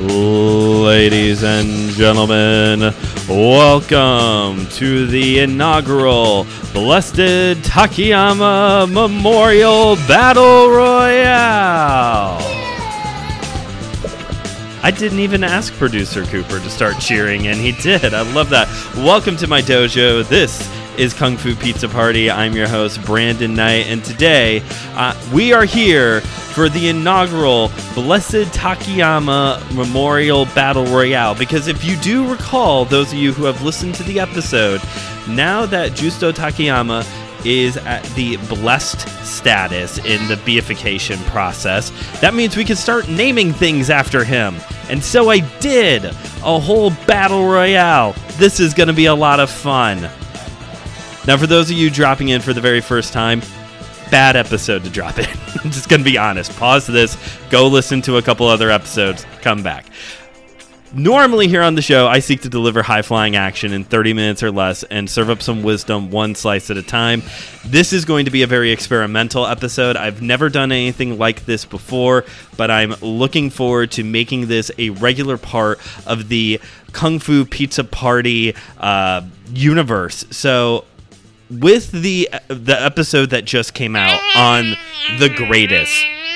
Ladies and gentlemen, welcome to the inaugural Blessed Takayama Memorial Battle Royale. I didn't even ask producer Cooper to start cheering, and he did. I love that. Welcome to my dojo. This is Kung Fu Pizza Party. I'm your host, Brandon Knight, and today we are here for the inaugural Blessed Takayama Memorial Battle Royale. Because if you do recall, those of you who have listened to the episode, now that Justo Takayama is at the blessed status in the beatification process, that means we can start naming things after him. And so I did a whole battle royale. This is going to be a lot of fun. Now, for those of you dropping in for the very first time, bad episode to drop in. I'm just going to be honest. Pause this, go listen to a couple other episodes, come back. Normally here on the show, I seek to deliver high-flying action in 30 minutes or less and serve up some wisdom one slice at a time. This is going to be a very experimental episode. I've never done anything like this before, but I'm looking forward to making this a regular part of the Kung Fu Pizza Party universe. So with the episode that just came out on The Greatest,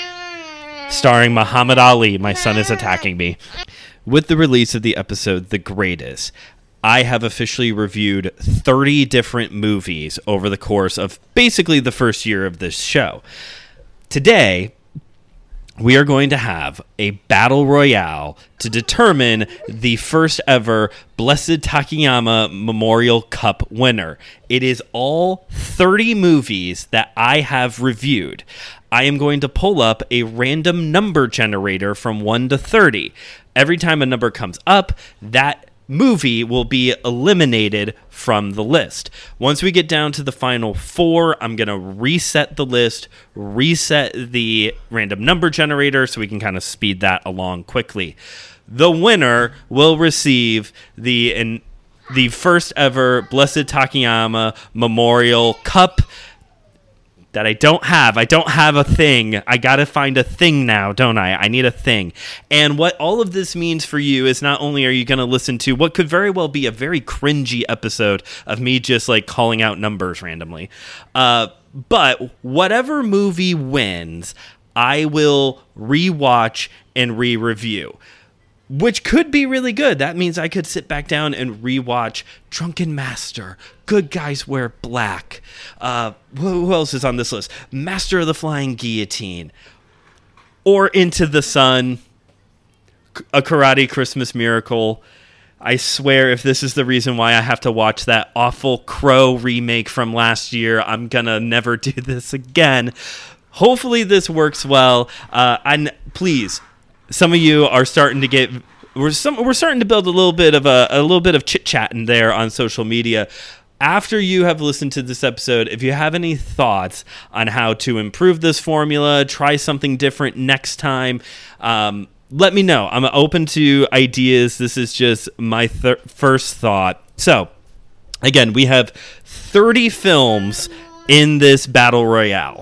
starring Muhammad Ali, my son is attacking me. With the release of the episode The Greatest, I have officially reviewed 30 different movies over the course of basically the first year of this show. Today, we are going to have a battle royale to determine the first ever Blessed Takayama Memorial Cup winner. It is all 30 movies that I have reviewed. I am going to pull up a random number generator from 1 to 30. Every time a number comes up, that movie will be eliminated from the list. Once we get down to the final 4, I'm going to reset the list, reset the random number generator so we can kind of speed that along quickly. The winner will receive the first ever Blessed Takayama Memorial Cup that I don't have. I don't have a thing. I gotta find a thing now, don't I? I need a thing. And what all of this means for you is not only are you gonna listen to what could very well be a very cringy episode of me just like calling out numbers randomly, but whatever movie wins, I will rewatch and re-review, which could be really good. That means I could sit back down and rewatch Drunken Master, Good Guys Wear Black. Who else is on this list? Master of the Flying Guillotine. Or Into the Sun, A Karate Christmas Miracle. I swear if this is the reason why I have to watch that awful Crow remake from last year, I'm gonna never do this again. Hopefully this works well. And please, some of you are starting to get. We're starting to build a little bit of chit chat in there on social media. After you have listened to this episode, if you have any thoughts on how to improve this formula, try something different next time, let me know. I'm open to ideas. This is just my first thought. So, again, we have 30 films in this battle royale.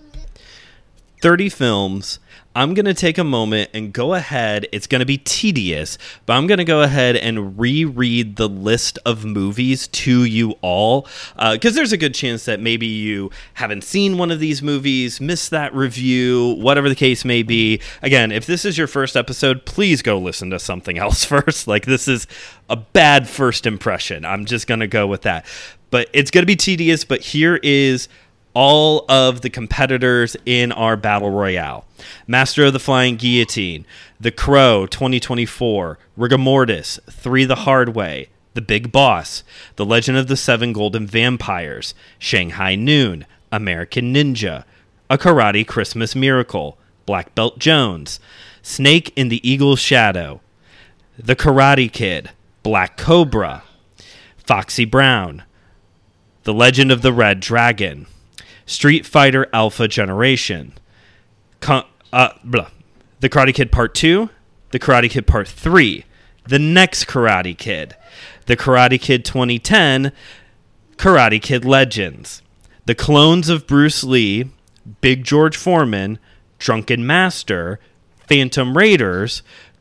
30 films. I'm going to take a moment and go ahead. It's going to be tedious, but I'm going to go ahead and reread the list of movies to you all, because there's a good chance that maybe you haven't seen one of these movies, missed that review, whatever the case may be. Again, if this is your first episode, please go listen to something else first. Like, this is a bad first impression. I'm just going to go with that. But it's going to be tedious, but here is all of the competitors in our battle royale. Master of the Flying Guillotine, The Crow 2024, Rigor Mortis, 3 the Hard Way, The Big Boss, The Legend of the Seven Golden Vampires, Shanghai Noon, American Ninja, A Karate Christmas Miracle, Black Belt Jones, Snake in the Eagle's Shadow, The Karate Kid, Black Cobra, Foxy Brown, The Legend of the Red Dragon, Street Fighter Alpha Generation, The Karate Kid Part 2, The Karate Kid Part 3, The Next Karate Kid, The Karate Kid 2010, Karate Kid Legends, The Clones of Bruce Lee, Big George Foreman, Drunken Master, Phantom Raiders,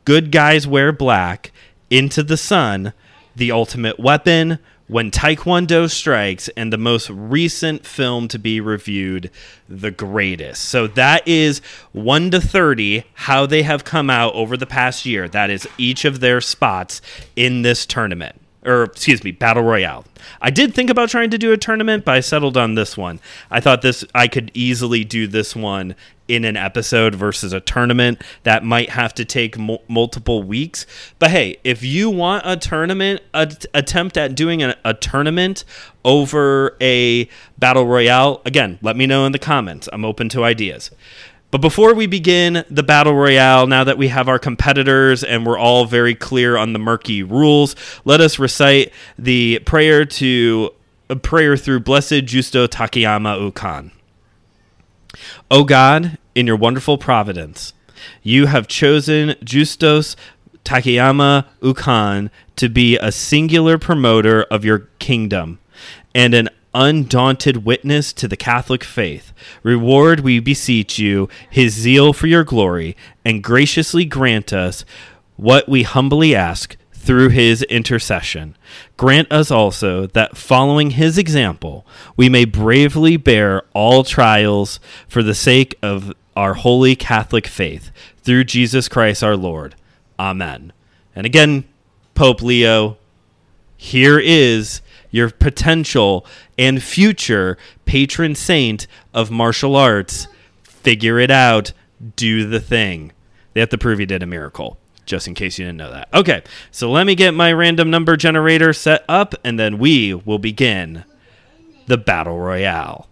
Good Guys Wear Black, Into the Sun, The Ultimate Weapon, When Taekwondo Strikes, and the most recent film to be reviewed, The Greatest. So that is 1 to 30, how they have come out over the past year. That is each of their spots in this tournament. Or, excuse me, Battle Royale. I did think about trying to do a tournament, but I settled on this one. I thought I could easily do this one in an episode versus a tournament that might have to take multiple weeks. But hey, if you want a tournament, attempt at doing a tournament over a Battle Royale, again, let me know in the comments. I'm open to ideas. But before we begin the Battle Royale, now that we have our competitors and we're all very clear on the murky rules, let us recite the prayer through Blessed Justo Takayama Ukan. O God, in your wonderful providence, you have chosen Justos Takayama Ukan to be a singular promoter of your kingdom and an undaunted witness to the Catholic faith. Reward, we beseech you, his zeal for your glory, and graciously grant us what we humbly ask through his intercession. Grant us also that, following his example, we may bravely bear all trials for the sake of our holy Catholic faith, through Jesus Christ our Lord. Amen. And again, Pope Leo, here is your potential and future patron saint of martial arts. Figure it out. Do the thing. They have to prove you did a miracle, just in case you didn't know that. Okay, so let me get my random number generator set up, and then we will begin the Battle Royale.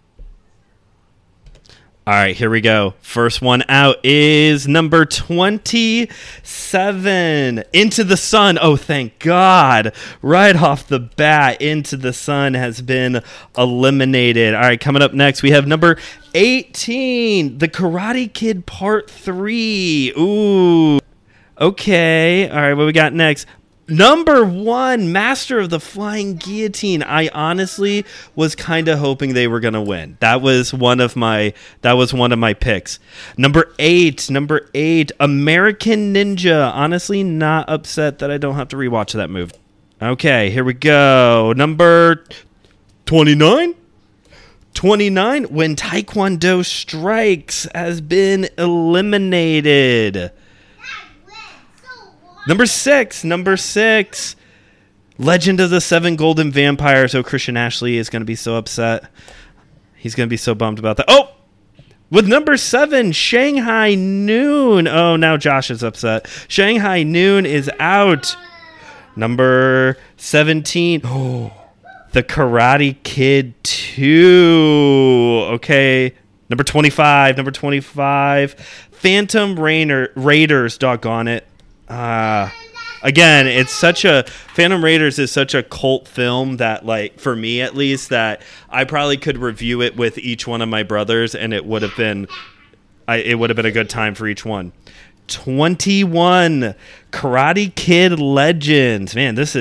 All right, here we go. First one out is number 27, Into the Sun. Oh, thank God. Right off the bat, Into the Sun has been eliminated. All right, coming up next, we have number 18, The Karate Kid Part 3. Ooh. Okay. All right, what we got next? Number 1, Master of the Flying Guillotine. I honestly was kind of hoping they were going to win. That was one of my picks. Number 8, American Ninja. Honestly, not upset that I don't have to rewatch that movie. Okay, here we go. Number 29, When Taekwondo Strikes has been eliminated. Number six, Legend of the Seven Golden Vampires. Oh, Christian Ashley is going to be so upset. He's going to be so bummed about that. Oh, with number 7, Shanghai Noon. Oh, now Josh is upset. Shanghai Noon is out. Number 17, The Karate Kid 2. Okay. Number 25, Phantom Raiders, doggone it. Again, Phantom Raiders is such a cult film that, like, for me at least, that I probably could review it with each one of my brothers, and it would have been a good time for each one. 21, Karate Kid Legends. Man, this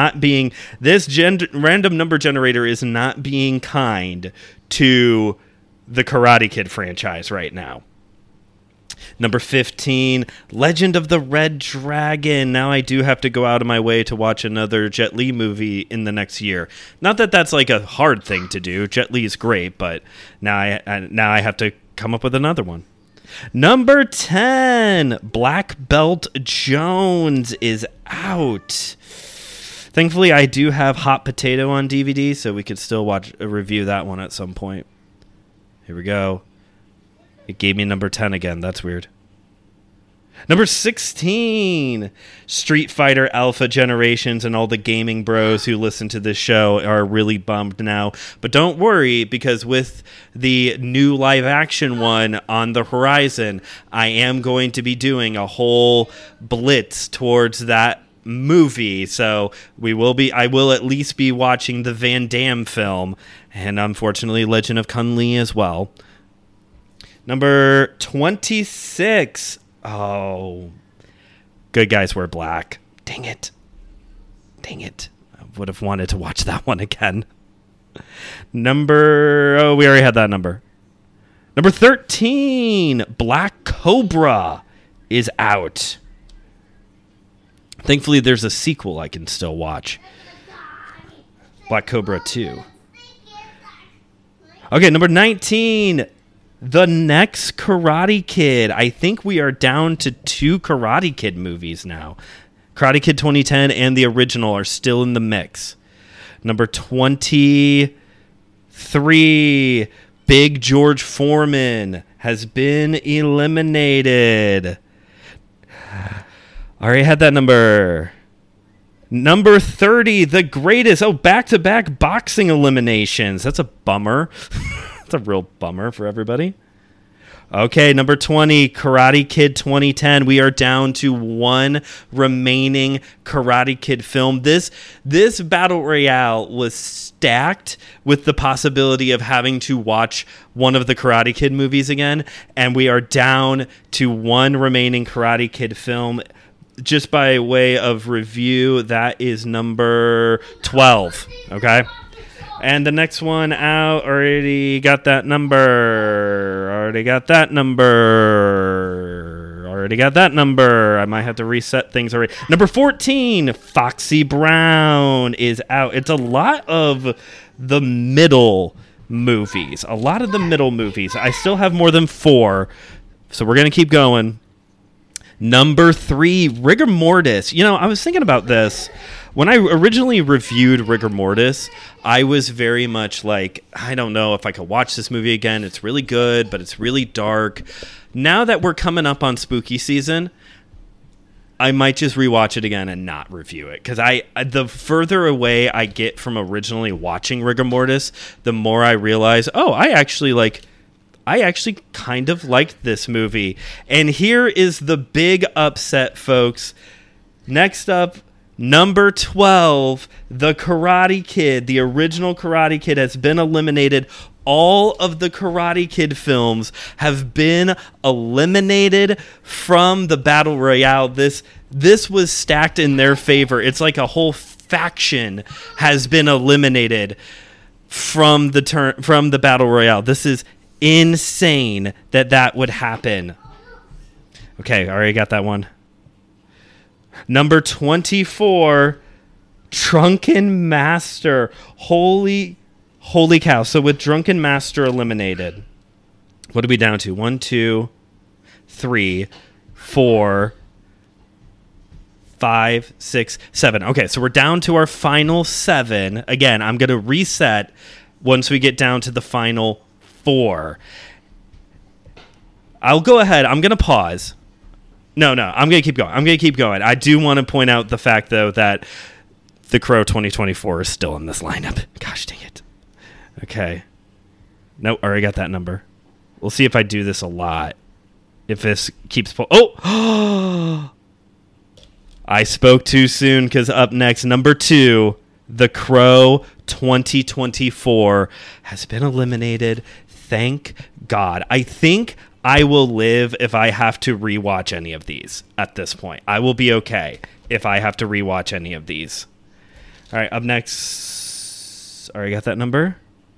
random number generator is not being kind to the Karate Kid franchise right now. Number 15, Legend of the Red Dragon. Now I do have to go out of my way to watch another Jet Li movie in the next year. Not that that's like a hard thing to do. Jet Li is great, but now I have to come up with another one. Number 10, Black Belt Jones is out. Thankfully, I do have Hot Potato on DVD, so we could still review that one at some point. Here we go. It gave me number 10 again. That's weird. Number 16, Street Fighter Alpha Generations, and all the gaming bros who listen to this show are really bummed now. But don't worry, because with the new live action one on the horizon, I am going to be doing a whole blitz towards that movie. So I will at least be watching the Van Damme film, and unfortunately Legend of Kun Li as well. Number 26. Oh, Good Guys Wear Black. Dang it. I would have wanted to watch that one again. We already had that number. Number 13, Black Cobra is out. Thankfully, there's a sequel I can still watch. Black Cobra 2. Okay, number 19. The next Karate Kid. I think we are down to 2 Karate Kid movies now. Karate Kid 2010 and the original are still in the mix. Number 23. Big George Foreman has been eliminated. Already had that number. Number 30, the greatest. Oh, back-to-back boxing eliminations. That's a bummer. That's a real bummer for everybody. Okay, number 20, Karate Kid 2010. We are down to 1 remaining Karate Kid film. This battle royale was stacked with the possibility of having to watch one of the Karate Kid movies again, and we are down to 1 remaining Karate Kid film. Just by way of review, that is number 12, okay? And the next one out, already got that number. I might have to reset things already. Number 14, Foxy Brown is out. It's a lot of the middle movies. I still have more than 4, so we're going to keep going. Number 3, Rigor Mortis. You know, I was thinking about this. When I originally reviewed Rigor Mortis, I was very much like, I don't know if I could watch this movie again. It's really good, but it's really dark. Now that we're coming up on spooky season, I might just rewatch it again and not review it. Because the further away I get from originally watching Rigor Mortis, the more I realize, I actually kind of liked this movie. And here is the big upset, folks. Next up, number 12, The Karate Kid. The original Karate Kid has been eliminated. All of the Karate Kid films have been eliminated from the Battle Royale. This was stacked in their favor. It's like a whole faction has been eliminated from the Battle Royale. This is insane that would happen. Okay, I already got that one. Number 24, Drunken Master. Holy cow. So with Drunken Master eliminated, what are we down to? 1, 2, 3, 4, 5, 6, 7. Okay, so we're down to our final 7. Again, I'm going to reset once we get down to the final 4. I'll go ahead. I'm going to pause. No, I'm going to keep going. I do want to point out the fact, though, that The Crow 2024 is still in this lineup. Gosh dang it. Okay. Nope, already got that number. We'll see if I do this a lot. If this keeps... I spoke too soon, because up next, number 2, The Crow 2024 has been eliminated. Thank God. I think I will live if I have to rewatch any of these at this point. I will be okay if I have to rewatch any of these. All right, up next. Already got that number?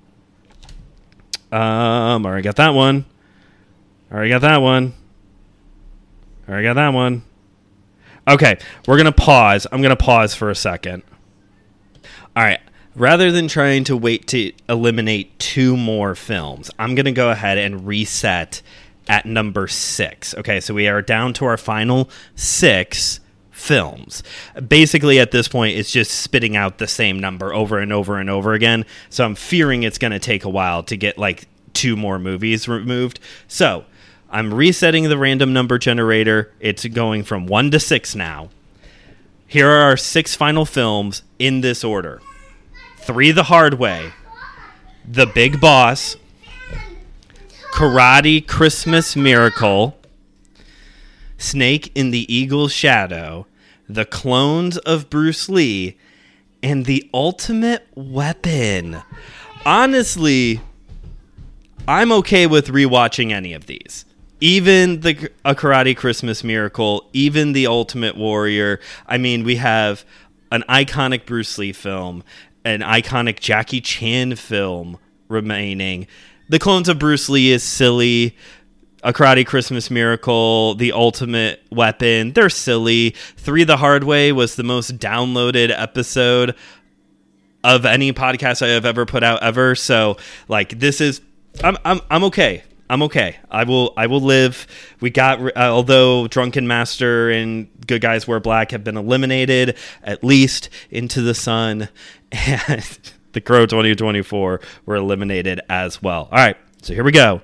Already got that one. Already got that one. Already got that one. Okay, we're going to pause. I'm going to pause for a second. All right. Rather than trying to wait to eliminate 2 more films, I'm going to go ahead and reset at number 6. Okay, so we are down to our final 6 films. Basically, at this point, it's just spitting out the same number over and over and over again. So I'm fearing it's going to take a while to get like 2 more movies removed. So I'm resetting the random number generator. It's going from 1 to 6 now. Here are our 6 final films in this order. 3 the Hard Way, The Big Boss, Karate Christmas Miracle, Snake in the Eagle's Shadow, The Clones of Bruce Lee, and The Ultimate Weapon. Honestly, I'm okay with rewatching any of these. Even A Karate Christmas Miracle, even The Ultimate Warrior. I mean, we have an iconic Bruce Lee film, an iconic Jackie Chan film remaining. The Clones of Bruce Lee is silly. A Karate Christmas Miracle, The Ultimate Weapon. They're silly. 3 the Hard Way was the most downloaded episode of any podcast I have ever put out ever. So like this is, I'm okay. I'm okay. I will live. We got, although Drunken Master and Good Guys Wear Black have been eliminated, at least Into the Sun and The Crow 2024 were eliminated as well. All right, so here we go.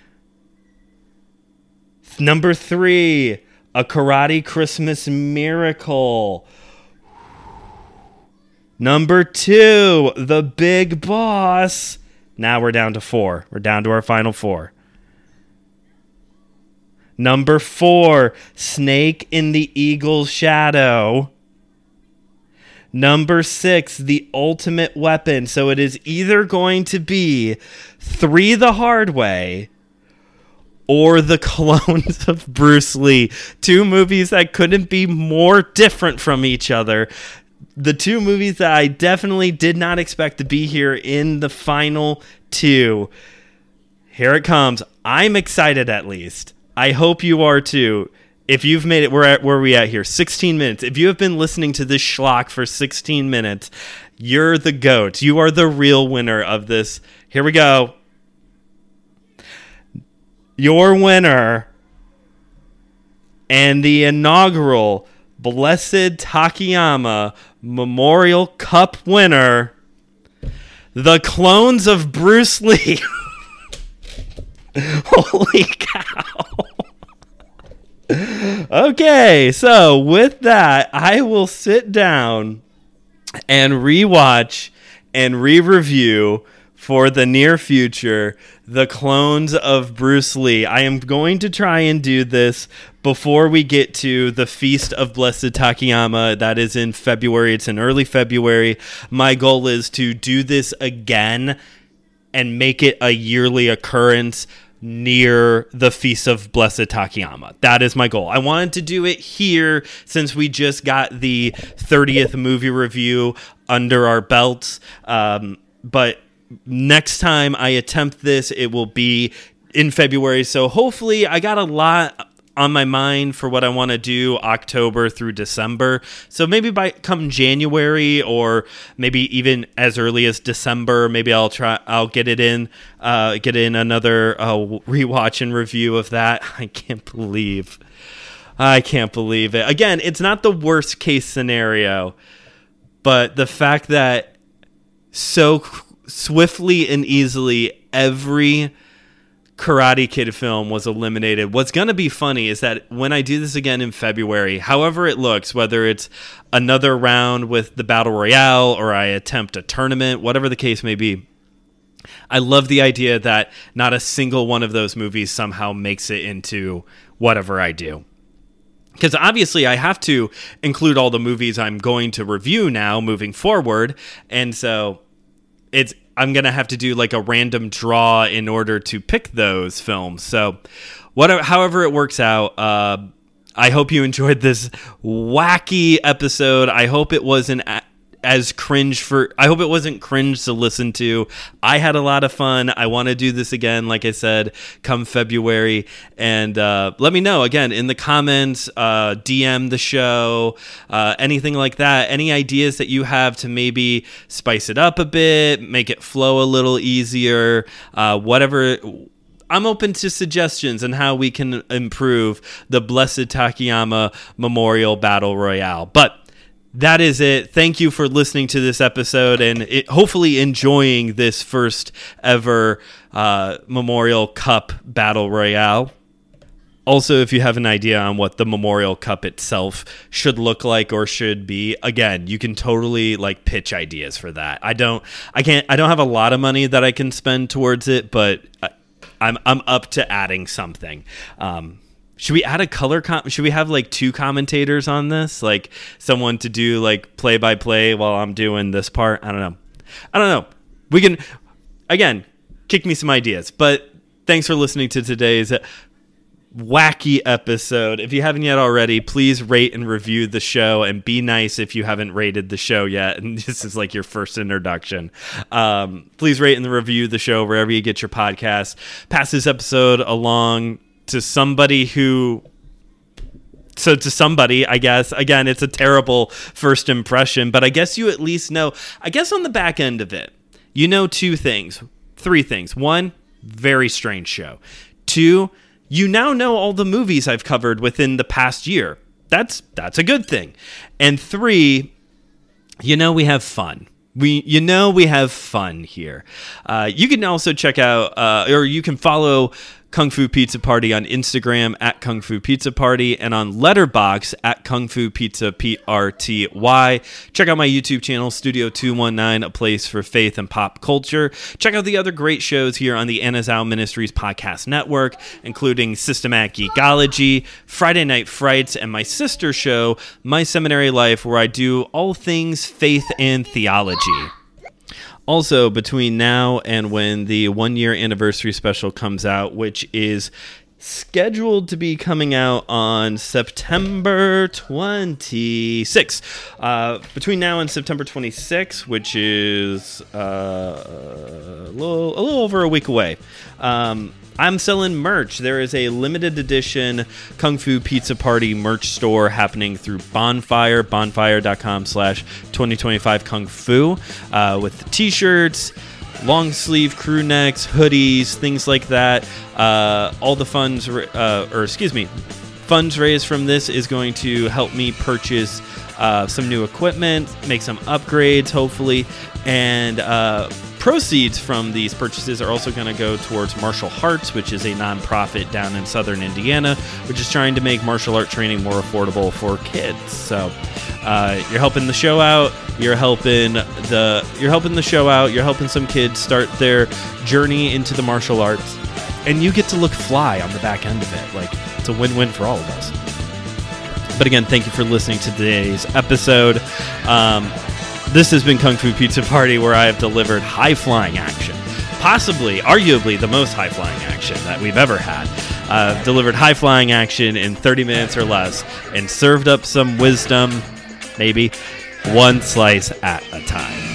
Number 3, A Karate Christmas Miracle. Number 2, The Big Boss. Now we're down to 4. We're down to our final 4. Number 4, Snake in the Eagle's Shadow. Number 6, The Ultimate Weapon. So it is either going to be 3 the Hard Way or The Clones of Bruce Lee. 2 movies that couldn't be more different from each other. The 2 movies that I definitely did not expect to be here in the final 2. Here it comes. I'm excited at least. I hope you are too. If you've made it, where are we at here? 16 minutes. If you have been listening to this schlock for 16 minutes, you're the GOAT. You are the real winner of this. Here we go. Your winner and the inaugural Blessed Takayama Memorial Cup winner, the Clones of Bruce Lee. Holy cow. Okay, so with that, I will sit down and rewatch and re-review for the near future The Clones of Bruce Lee. I am going to try and do this before we get to the Feast of Blessed Takayama. That is in February. It's in early February. My goal is to do this again and make it a yearly occurrence near the Feast of Blessed Takayama. That is my goal. I wanted to do it here since we just got the 30th movie review under our belts. But next time I attempt this, it will be in February. So hopefully I got a lot on my mind for what I want to do October through December. So maybe by come January or maybe even as early as December, maybe I'll get in another rewatch and review of that. I can't believe it. Again, it's not the worst case scenario, but the fact that so swiftly and easily every Karate Kid film was eliminated. What's going to be funny is that when I do this again in February, however it looks, whether it's another round with the Battle Royale or I attempt a tournament, whatever the case may be, I love the idea that not a single one of those movies somehow makes it into whatever I do. Because obviously I have to include all the movies I'm going to review now moving forward, and so I'm going to have to do like a random draw in order to pick those films. So however it works out, I hope you enjoyed this wacky episode. I hope it wasn't I hope it wasn't cringe to listen to. I had a lot of fun. I want to do this again, like I said, come February. And let me know, again, in the comments, DM the show, anything like that. Any ideas that you have to maybe spice it up a bit, make it flow a little easier, whatever. I'm open to suggestions on how we can improve the Blessed Takayama Memorial Battle Royale. But that is it. Thank you for listening to this episode and hopefully enjoying this first ever Memorial Cup Battle Royale. Also, if you have an idea on what the Memorial Cup itself should look like or should be, again, you can totally like pitch ideas for that. I don't have a lot of money that I can spend towards it, but I'm up to adding something. Should we add a color? Should we have like 2 commentators on this? Like someone to do like play by play while I'm doing this part? I don't know. We can, again, kick me some ideas. But thanks for listening to today's wacky episode. If you haven't yet already, please rate and review the show, and be nice if you haven't rated the show yet and this is like your first introduction. Please rate and review the show wherever you get your podcasts. Pass this episode along somebody who... So to somebody, I guess, again, it's a terrible first impression, but I guess you at least know, I guess on the back end of it, you know three things. One, very strange show. Two, you now know all the movies I've covered within the past year. That's a good thing. And three, we have fun. We have fun here. You can also check out, or you can follow Kung Fu Pizza Party on Instagram at Kung Fu Pizza Party and on Letterboxd at Kung Fu Pizza PRTY. Check out my YouTube channel, Studio 219, a place for faith and pop culture. Check out the other great shows here on the Anna Zhao Ministries podcast network, including Systematic Geekology, Friday Night Frights, and my sister show, My Seminary Life, where I do all things faith and theology. Also, between now and when the 1-year anniversary special comes out, which is scheduled to be coming out on September 26th. Between now and September 26th, which is a little over a week away, I'm selling merch. There is a limited edition Kung Fu Pizza Party merch store happening through Bonfire, bonfire.com/2025 Kung Fu, with t-shirts, long sleeve crew necks, hoodies, things like that. All the funds raised from this is going to help me purchase some new equipment, make some upgrades, hopefully, and proceeds from these purchases are also going to go towards Martial Hearts, which is a nonprofit down in southern Indiana, which is trying to make martial art training more affordable for kids. So you're helping the show out. You're helping the show out. You're helping some kids start their journey into the martial arts, and you get to look fly on the back end of it. Like, it's a win-win for all of us. But again, thank you for listening to today's episode. This has been Kung Fu Pizza Party, where I have delivered high-flying action. Arguably, the most high-flying action that we've ever had. Delivered high-flying action in 30 minutes or less, and served up some wisdom, maybe, one slice at a time.